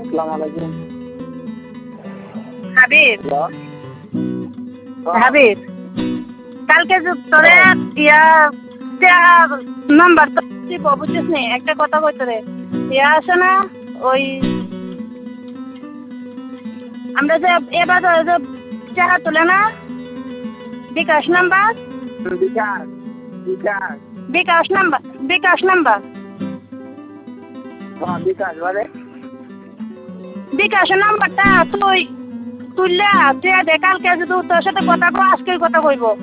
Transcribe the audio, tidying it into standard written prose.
আসসালামু আলাইকুম। হাবিব হ্যালো। হাবিব কালকে যে তোরে নাম্বার তো দিব বুঝছিস নি, একটা কথা কই তোরে আছে না ওই আমরা যে এবার যে টাকা তুলে না বিকাশ নাম্বার বিকাশ বিকাশ বিকাশ নাম্বার বিকাশ বলে বিকাশের নাম্বারটা তুই তুললে তুই কালকে যদি তোর সাথে কথা কো আজকের কথা কইব।